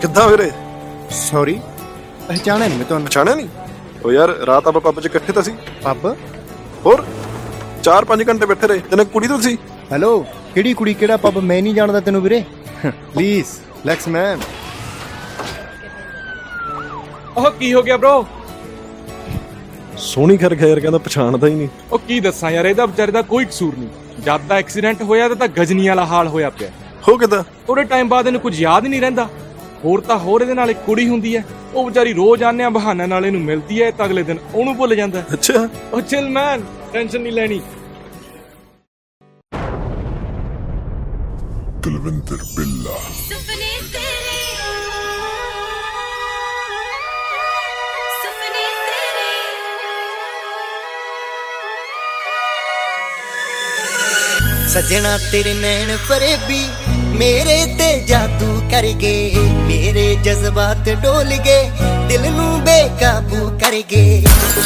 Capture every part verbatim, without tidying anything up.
ਕਿੱਦਾਂ ਵੀਰੇ? ਸੌਰੀ, ਪਹਿਚਾਣਿਆ ਨਹੀਂ ਮੈਂ ਤੁਹਾਨੂੰ। ਪਛਾਣਿਆ ਨਹੀਂ? ਉਹ ਯਾਰ ਰਾਤ ਆਪਾਂ ਪੱਬ 'ਚ ਇਕੱਠੇ ਤਾਂ ਸੀ। ਪੱਬ? ਹੋਰ ਚਾਰ ਪੰਜ ਘੰਟੇ ਬੈਠੇ ਰਹੇ। ਤੈਨੂੰ ਕੁੜੀ ਤੋਂ ਸੀ? ਹੈਲੋ, ਕਿਹੜੀ ਕੁੜੀ, ਕਿਹੜਾ ਪੱਬ? ਮੈਂ ਨਹੀਂ ਜਾਣਦਾ ਤੈਨੂੰ ਵੀਰੇ। Please relax man. ਉਹ ਕੀ ਹੋ ਗਿਆ ਬ్రో? ਸੋਹਣੀ ਕਰ ਗਿਆ ਯਾਰ, ਕਹਿੰਦਾ ਪਛਾਣਦਾ ਹੀ ਨਹੀਂ। ਉਹ ਕੀ ਦੱਸਾਂ ਯਾਰ, ਇਹਦਾ ਵਿਚਾਰੇ ਦਾ ਕੋਈ ਕਸੂਰ ਨਹੀਂ। ਜਦ ਦਾ ਐਕਸੀਡੈਂਟ ਹੋਇਆ ਤਾਂ ਗਜਨੀ ਵਾਲਾ ਹਾਲ ਹੋਇਆ ਪਿਆ। ਹੋ ਕਿੱਦਾਂ? ਥੋੜੇ ਟਾਈਮ ਬਾਅਦ ਇਹਨੂੰ ਕੁਝ ਯਾਦ ਹੀ ਨਹੀਂ ਰਹਿੰਦਾ। ਹੋਰ ਤਾਂ ਹੋਰ ਇਹਦੇ ਨਾਲ ਇੱਕ ਕੁੜੀ ਹੁੰਦੀ ਹੈ, ਉਹ ਵਿਚਾਰੀ ਰੋਜ਼ ਆਨਿਆਂ ਬਹਾਨੇ ਨਾਲ ਇਹਨੂੰ ਮਿਲਦੀ ਹੈ, ਤਾਂ ਅਗਲੇ ਦਿਨ ਉਹਨੂੰ ਭੁੱਲ ਜਾਂਦਾ। ਅੱਛਾ। ਉਹ ਚਿਲ ਮੈਨ, ਟੈਨਸ਼ਨ ਨਹੀਂ ਲੈਣੀ। ਕੁਲਵਿੰਦਰ ਬਿੱਲਾ। सजना तेरे नैन फरेबी मेरे ते जादू कर गए, मेरे जज्बात डोल गए, दिल नू बेकाबू कर गए।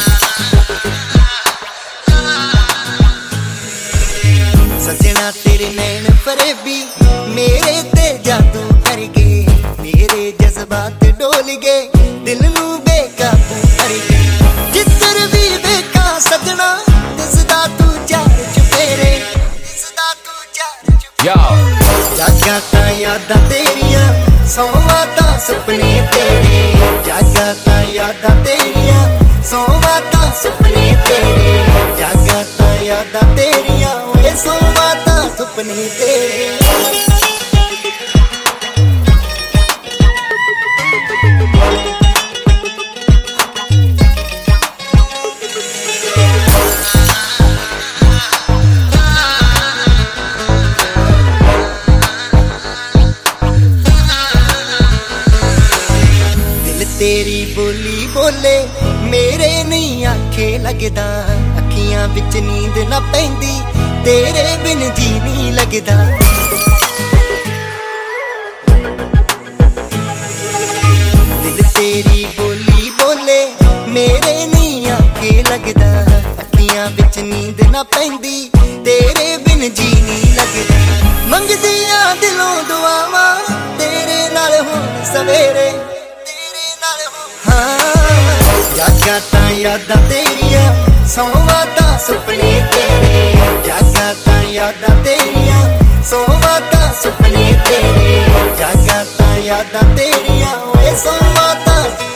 सजना तेरे नैन फरेबी मेरे ते जादू कर गए, मेरे जज्बात डोल गए, दिल नू बेकाबू कर गए। जिधर भी देखा सजना दिसदा तू चार चुफेरे, जागा ता यादां तेरियां, सोवां ता सुपने तेरे। जागा ता यादां तेरियां, सोवां ता सुपने तेरे। जागा ता यादां तेरियां, ओए सोवां ता सुपने तेरे। तेरी बोली बोले मेरे नहीं आखे लगदा, अखियां विच नींद ना पैंदी, तेरे बिन जी नहीं लगदा। दिल तेरी बोली बोले मेरे नहीं आखे लगदा, अखियां विच नींद ना पैंदी, तेरे बिन जी नहीं लगदा। मंगदियां दिलों दुआवां तेरे नाल हुण सवेरे, जागा ता यादां तेरियां, सोवां ता सुपने तेरे। जागा ता यादां तेरियां, सोवां ता सुपने तेरे। जागा ता यादां तेरियां, ओए सोवां ता।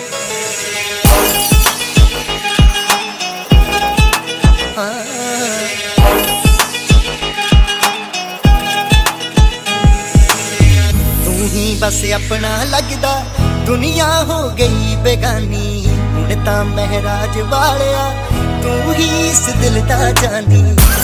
तू ही बस अपना लगदा, दुनिया हो गई बेगानी। हुण तां महराज वालिया तू ही इस दिल दा जानी।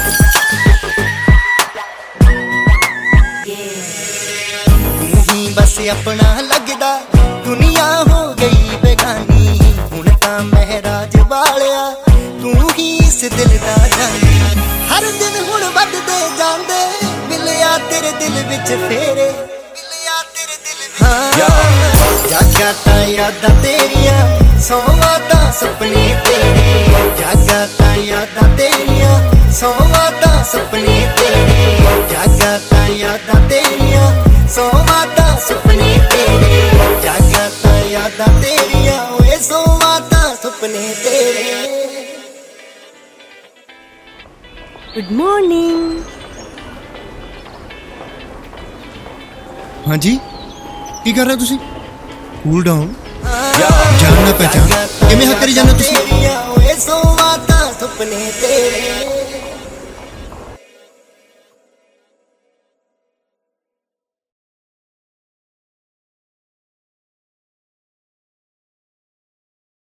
तू ही बस अपना लगदा, दुनिया हो गई बेगानी। हुण तां महराज वालिया तू ही इस दिल दा जानी। हर दिन हुण वधदे जांदे मिलिया तेरे दिल विच फेरे, मिलिया तेरे दिल विच। हाँ जागा ता यादां तेरियां, सोवां ता सुपने तेरे। जागा ता यादां तेरियां, सोवां ता सुपने तेरे। जागा ता यादां तेरियां, सोवां ता सुपने तेरे। जागा ता यादां तेरियां, ओए सोवां ता सुपने तेरे। Good morning. हाँ जी, की कर रहे हो तुसी? कूल डाउन, जानना पहचान किवें हक करी जाना तुसी? ओए सोवां ता सुपने तेरे।